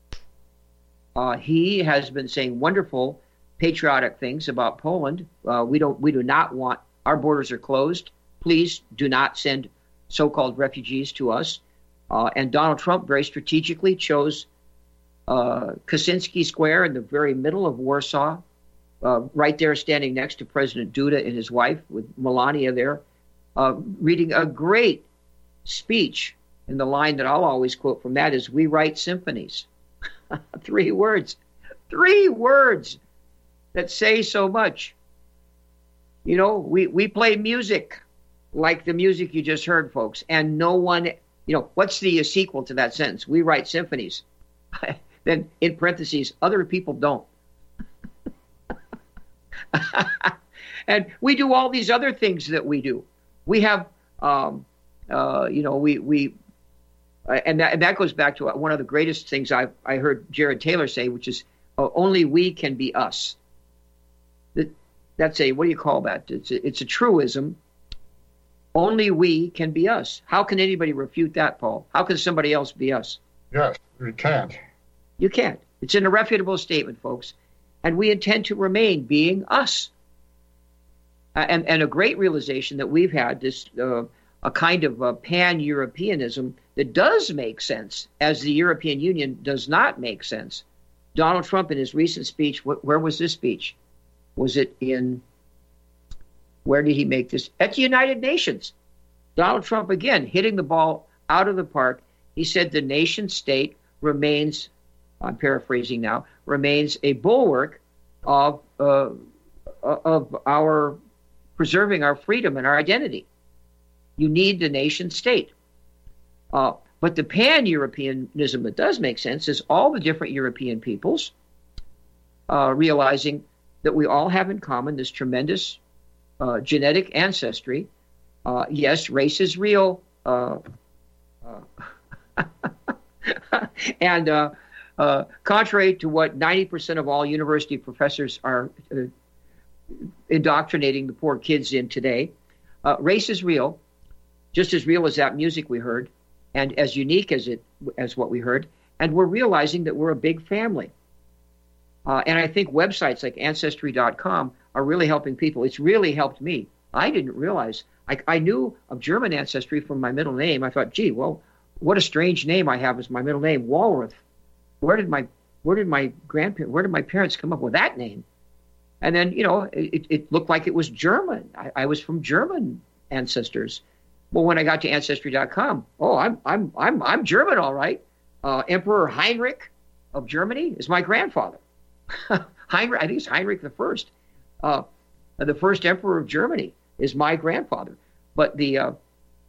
uh, he has been saying wonderful patriotic things about Poland. Uh, we don't, we do not want, our borders are closed. Please do not send so-called refugees to us. Uh, and Donald Trump very strategically chose uh, Kaczynski Square in the very middle of Warsaw, uh, right there standing next to President Duda and his wife with Melania there, uh, reading a great speech. And the line that I'll always quote from that is, "We write symphonies." Three words. Three words that say so much. You know, we, we play music like the music you just heard, folks. And no one, you know, what's the sequel to that sentence? We write symphonies. Then in parentheses, other people don't. And we do all these other things that we do. We have, um, uh, you know, we, we, Uh, and, that, and that goes back to one of the greatest things I I heard Jared Taylor say, which is uh, only we can be us. That, that's a, what do you call that? It's a, it's a truism. Only we can be us. How can anybody refute that, Paul? How can somebody else be us? Yes, we can't. You can't. It's an irrefutable statement, folks. And we intend to remain being us. Uh, and, and a great realization that we've had, this uh, a kind of uh, pan-Europeanism that does make sense, as the European Union does not make sense. Donald Trump, in his recent speech, wh- where was this speech? Was it in, where did he make this? At the United Nations. Donald Trump, again, hitting the ball out of the park. He said the nation state remains, I'm paraphrasing now, remains a bulwark of uh, of our preserving our freedom and our identity. You need the nation state. Uh, but the pan-Europeanism that does make sense is all the different European peoples uh, realizing that we all have in common this tremendous uh, genetic ancestry. Uh, yes, race is real. Uh, uh, and uh, uh, contrary to what ninety percent of all university professors are uh, indoctrinating the poor kids in today, uh, race is real, just as real as that music we heard, and as unique as it as what we heard. And we're realizing that we're a big family. Uh, and I think websites like Ancestry dot com are really helping people. It's really helped me. I didn't realize. I, I knew of German ancestry from my middle name. I thought, gee, well, what a strange name I have as my middle name, Walrath. Where did my where did my grandparents, where did my parents come up with that name? And then, you know, it, it looked like it was German. I, I was from German ancestors. Well, when I got to Ancestry dot com, oh, I'm I'm I'm I'm German, all right. Uh, Emperor Heinrich of Germany is my grandfather. Heinrich, I think it's Heinrich the First, uh, the first emperor of Germany is my grandfather. But the uh,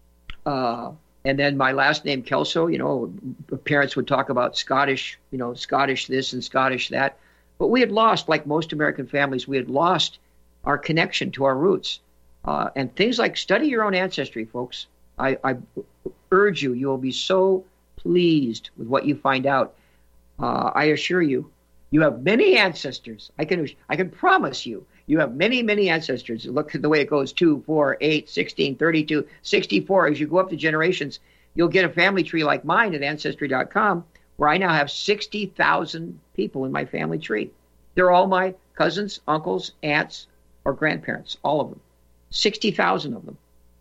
uh, and then my last name Kelso. You know, parents would talk about Scottish, you know, Scottish this and Scottish that. But we had lost, like most American families, we had lost our connection to our roots. Uh, and things like study your own ancestry, folks. I, I urge you, you will be so pleased with what you find out. Uh, I assure you, you have many ancestors. I can I can promise you, you have many, many ancestors. Look at the way it goes, two, four, eight, sixteen, thirty-two, sixty-four. As you go up the generations, you'll get a family tree like mine at Ancestry dot com, where I now have sixty thousand people in my family tree. They're all my cousins, uncles, aunts, or grandparents, all of them. sixty thousand of them.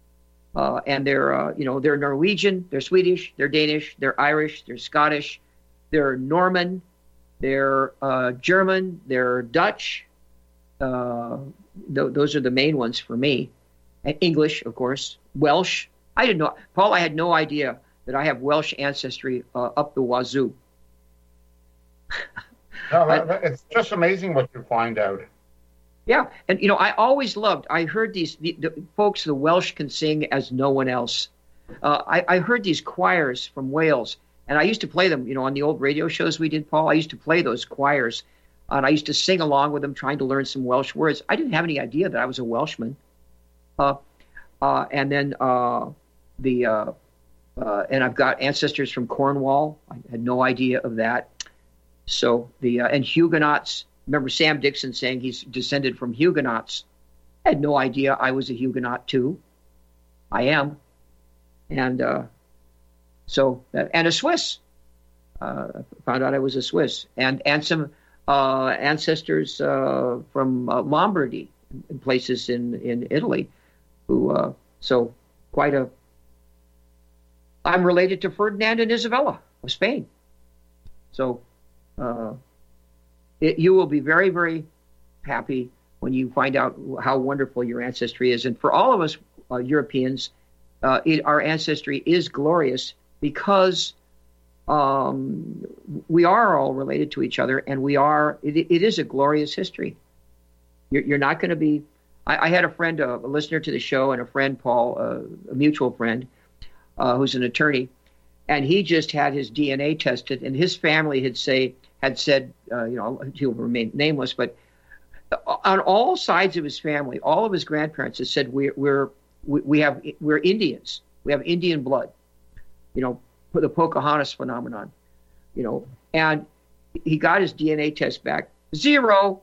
Uh, and they're, uh, you know, they're Norwegian, they're Swedish, they're Danish, they're Irish, they're Scottish, they're Norman, they're uh, German, they're Dutch. Uh, th- those are the main ones for me. And English, of course. Welsh. I didn't know. Paul, I had no idea that I have Welsh ancestry uh, up the wazoo. No, that, that, it's just amazing what you find out. Yeah, and, you know, I always loved, I heard these, the, the folks, the Welsh can sing as no one else. Uh, I, I heard these choirs from Wales, and I used to play them, you know, on the old radio shows we did, Paul. I used to play those choirs, and I used to sing along with them, trying to learn some Welsh words. I didn't have any idea that I was a Welshman. Uh, uh, and then uh, the, uh, uh, and I've got ancestors from Cornwall. I had no idea of that. So the, uh, and Huguenots. Remember Sam Dixon saying he's descended from Huguenots. I had no idea I was a Huguenot too. I am. And uh, so, that, and a Swiss. Uh, found out I was a Swiss. And, and some uh, ancestors uh, from uh, Lombardy and places in, in Italy who, uh, so quite a, I'm related to Ferdinand and Isabella of Spain. So, uh, It, you will be very, very happy when you find out how wonderful your ancestry is. And for all of us uh, Europeans, uh, it, our ancestry is glorious because um, we are all related to each other, and we are. It, it is a glorious history. You're, you're not going to be. I, I had a friend, a, a listener to the show, and a friend, Paul, uh, a mutual friend, uh, who's an attorney, and he just had his D N A tested, and his family had say. had said, uh, you know, he'll remain nameless, but on all sides of his family, all of his grandparents had said, we're, we're, we have, we're Indians. We have Indian blood, you know, for the Pocahontas phenomenon, you know, and he got his D N A test back. Zero.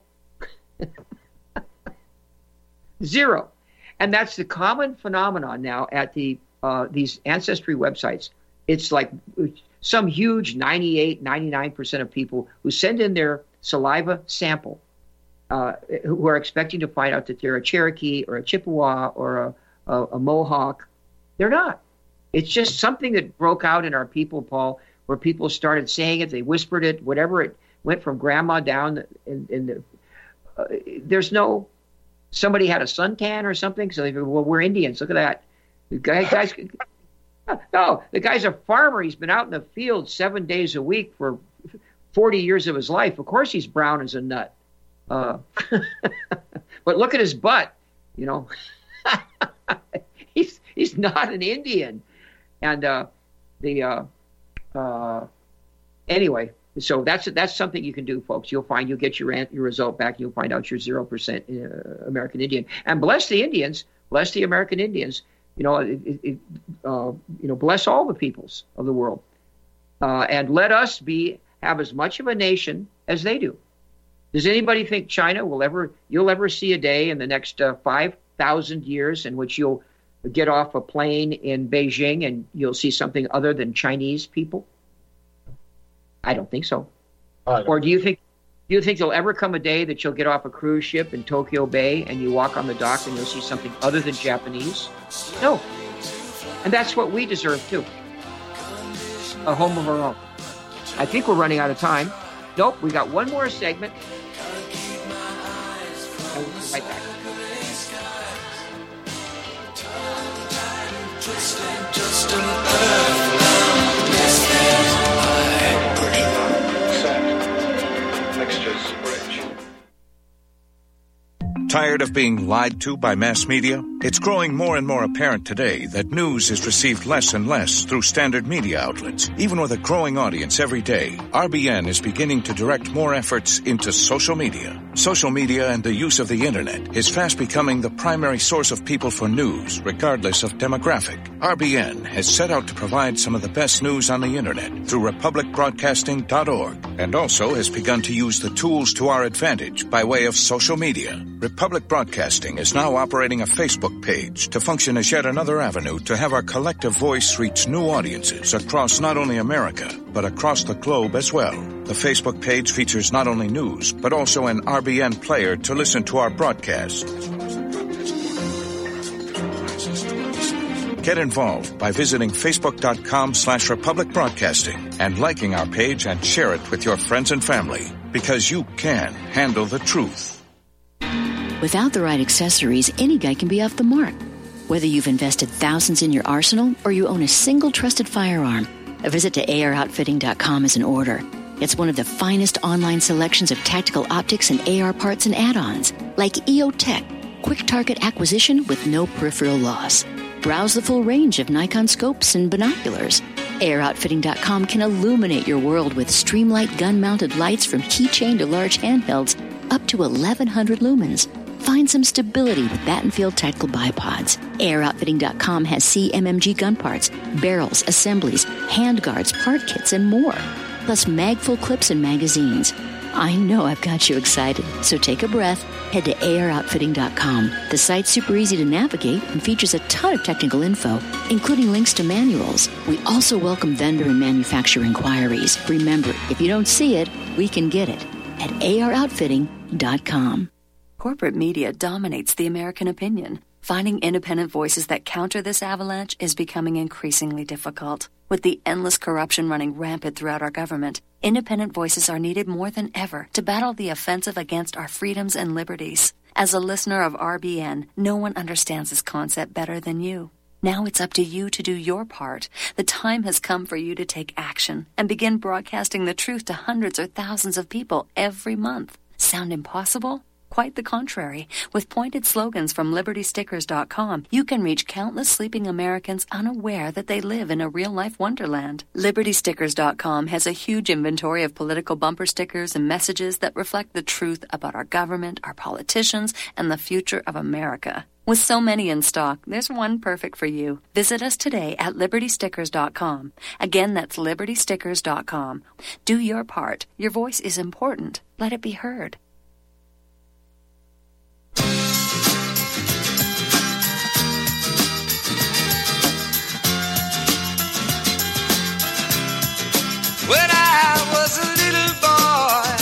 Zero. And that's the common phenomenon now at the, uh, these ancestry websites. It's like some huge ninety-eight, ninety-nine percent of people who send in their saliva sample, uh, who are expecting to find out that they're a Cherokee or a Chippewa or a, a, a Mohawk. They're not. It's just something that broke out in our people, Paul, where people started saying it, they whispered it, whatever it, went from grandma down in, in the, uh, there's no, somebody had a suntan or something. So they go, well, we're Indians. Look at that. The guy, guys, no, the guy's a farmer. He's been out in the field seven days a week for forty years of his life. Of course he's brown as a nut. Uh, but look at his butt, you know. he's he's not an Indian. And uh, the uh, uh, anyway, so that's that's something you can do, folks. You'll find you'll get your your result back. You'll find out you're zero percent uh, American Indian. And bless the Indians, bless the American Indians. You know, it, it, uh, you know, bless all the peoples of the world, uh, and let us be have as much of a nation as they do. Does anybody think China will ever? You'll ever see a day in the next uh, five thousand years in which you'll get off a plane in Beijing and you'll see something other than Chinese people? I don't think so. Or do you think? Do you think there'll ever come a day that you'll get off a cruise ship in Tokyo Bay and you walk on the dock and you'll see something other than Japanese? No. And that's what we deserve, too. A home of our own. I think we're running out of time. Nope, we got one more segment. And we'll be right back. Tired of being lied to by mass media? It's growing more and more apparent today that news is received less and less through standard media outlets. Even with a growing audience every day, R B N is beginning to direct more efforts into social media. Social media and the use of the internet is fast becoming the primary source of people for news, regardless of demographic. R B N has set out to provide some of the best news on the internet through republic broadcasting dot org, and also has begun to use the tools to our advantage by way of social media. Republic Broadcasting is now operating a Facebook page to function as yet another avenue to have our collective voice reach new audiences across not only America, but across the globe as well. The Facebook page features not only news, but also an R B N player to listen to our broadcasts. Get involved by visiting facebook.com slash Republic Broadcasting and liking our page and share it with your friends and family, because you can handle the truth. Without the right accessories, any guy can be off the mark. Whether you've invested thousands in your arsenal or you own a single trusted firearm, a visit to A R outfitting dot com is in order. It's one of the finest online selections of tactical optics and A R parts and add-ons, like E O Tech, quick target acquisition with no peripheral loss. Browse the full range of Nikon scopes and binoculars. A R outfitting dot com can illuminate your world with Streamlight gun-mounted lights from keychain to large handhelds up to eleven hundred lumens. Find some stability with Battenfield Tactical Bipods. A R outfitting dot com has C M M G gun parts, barrels, assemblies, handguards, part kits, and more. Plus mag-full clips and magazines. I know I've got you excited, so take a breath. Head to A R outfitting dot com. The site's super easy to navigate and features a ton of technical info, including links to manuals. We also welcome vendor and manufacturer inquiries. Remember, if you don't see it, we can get it at A R outfitting dot com. Corporate media dominates the American opinion. Finding independent voices that counter this avalanche is becoming increasingly difficult. With the endless corruption running rampant throughout our government, independent voices are needed more than ever to battle the offensive against our freedoms and liberties. As a listener of R B N, no one understands this concept better than you. Now it's up to you to do your part. The time has come for you to take action and begin broadcasting the truth to hundreds or thousands of people every month. Sound impossible? Quite the contrary. With pointed slogans from liberty stickers dot com, you can reach countless sleeping Americans unaware that they live in a real-life wonderland. liberty stickers dot com has a huge inventory of political bumper stickers and messages that reflect the truth about our government, our politicians, and the future of America. With so many in stock, there's one perfect for you. Visit us today at liberty stickers dot com. Again, that's liberty stickers dot com. Do your part. Your voice is important. Let it be heard. When I was a little boy,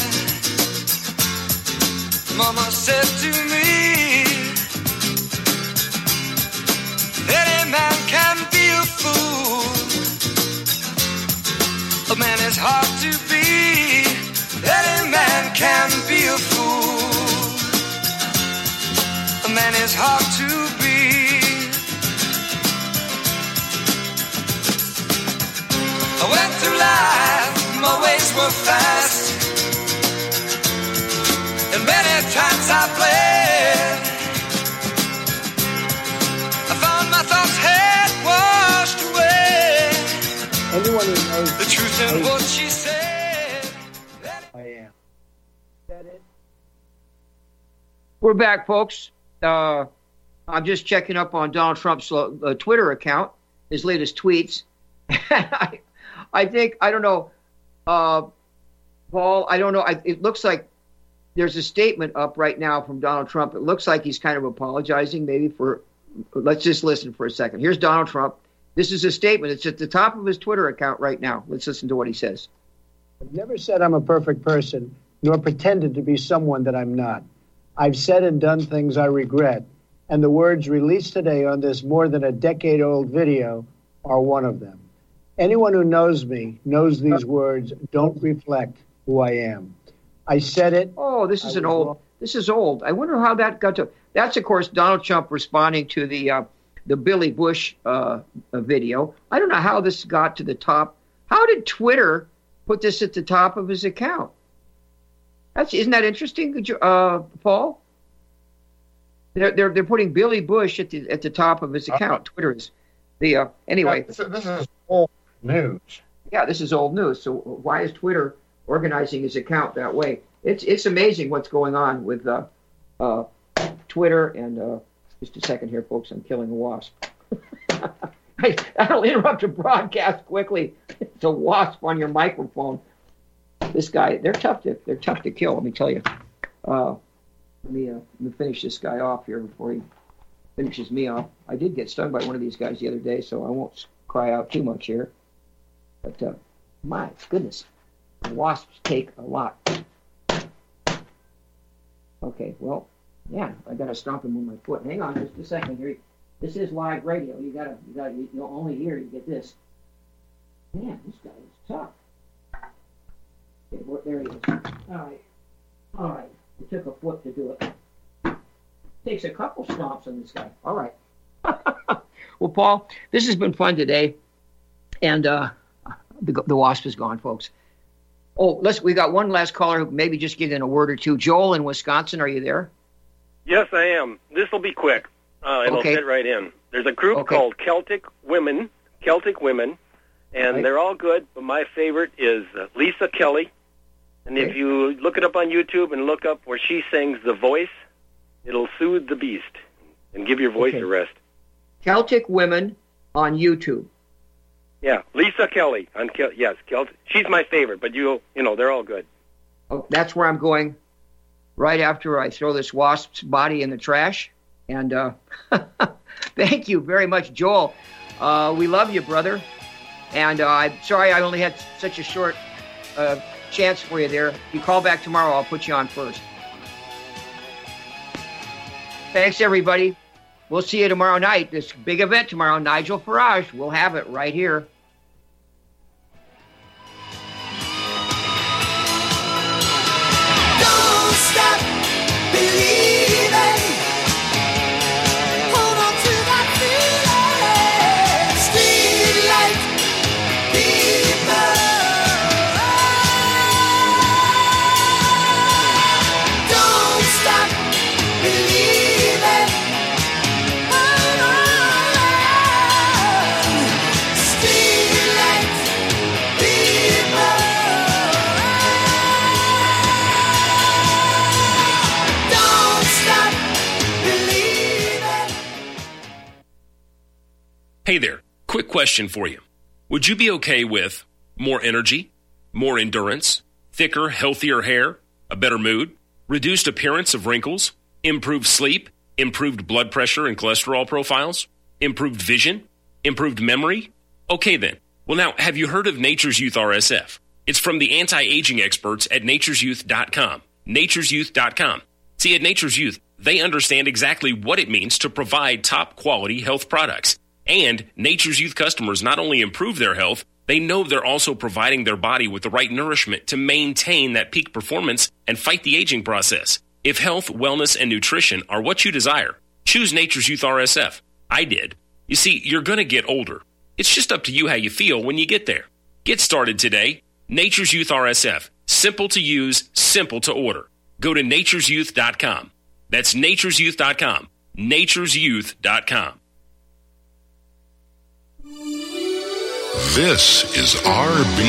Mama said to me, any man can be a fool. A man is hard to be. Any can be a fool. A man is hard to be. I went through life, my ways were fast, and many times I fled. I found my thoughts had washed away. Anyone who knows the truth in what she said. I am. Is that it? We're back, folks. Uh, I'm just checking up on Donald Trump's uh, Twitter account, his latest tweets. I, I think, I don't know, uh, Paul, I don't know. I, it looks like there's a statement up right now from Donald Trump. It looks like he's kind of apologizing maybe for, let's just listen for a second. Here's Donald Trump. This is a statement. It's at the top of his Twitter account right now. Let's listen to what he says. I've never said I'm a perfect person, nor pretended to be someone that I'm not. I've said and done things I regret, and the words released today on this more than a decade-old video are one of them. Anyone who knows me knows these words don't reflect who I am. I said it. Oh, this is an old, wrong. This is old. I wonder how that got to, that's, of course, Donald Trump responding to the uh, the Billy Bush uh, video. I don't know how this got to the top. How did Twitter put this at the top of his account? That's, isn't that interesting, uh, Paul? They're, they're they're putting Billy Bush at the at the top of his account. Uh, Twitter is the uh, anyway. This is, this is old news. Yeah, this is old news. So why is Twitter organizing his account that way? It's it's amazing what's going on with uh, uh, Twitter. And uh, just a second here, folks. I'm killing a wasp. I, I'll interrupt a broadcast quickly. It's a wasp on your microphone. This guy, they're tough to they're tough to kill. Let me tell you. Uh, let me uh, let me finish this guy off here before he finishes me off. I did get stung by one of these guys the other day, so I won't cry out too much here. But uh, my goodness, wasps take a lot. Okay, well, yeah, I gotta stomp him with my foot. Hang on just a second here. This is live radio. You gotta, you gotta, you know, only hear you get this. Man, this guy is tough. Okay, well, there he is. All right, all right. It took a foot to do it. Takes a couple stomps on this guy. All right. Well, Paul, this has been fun today, and uh, the the wasp is gone, folks. Oh, let's. We got one last caller who maybe just get in a word or two. Joel in Wisconsin, are you there? Yes, I am. This will be quick. Uh, it'll okay. fit right in. There's a group okay. called Celtic Women, Celtic Women, and right. they're all good, but my favorite is uh, Lisa Kelly. And okay. if you look it up on YouTube and look up where she sings The Voice, it'll soothe the beast and give your voice okay. a rest. Celtic Women on YouTube. Yeah, Lisa Kelly. On Kel- yes, Celtic. She's my favorite, but you you know, they're all good. Oh, that's where I'm going right after I throw this wasp's body in the trash. And uh, thank you very much, Joel. Uh, we love you, brother. And uh, I'm sorry I only had such a short uh, chance for you there. If you call back tomorrow, I'll put you on first. Thanks, everybody. We'll see you tomorrow night. This big event tomorrow, Nigel Farage. We'll have it right here. Don't stop believing. Hold on to that feeling. Street light people. Don't stop believing. Hold on. Street light people. Don't stop believing. Hey there, quick question for you. Would you be okay with more energy, more endurance, thicker, healthier hair, a better mood, reduced appearance of wrinkles, improved sleep, improved blood pressure and cholesterol profiles, improved vision, improved memory? Okay then. Well now, have you heard of Nature's Youth R S F? It's from the anti-aging experts at natures youth dot com. natures youth dot com. See, at Nature's Youth, they understand exactly what it means to provide top quality health products. And Nature's Youth customers not only improve their health, They know they're also providing their body with the right nourishment to maintain that peak performance and fight the aging process. If health, wellness, and nutrition are what you desire, choose Nature's Youth R S F. I did. You see, you're going to get older. It's just up to you how you feel when you get there. Get started today. Nature's Youth R S F. Simple to use, simple to order. Go to natures youth dot com. That's natures youth dot com. natures youth dot com. This is R B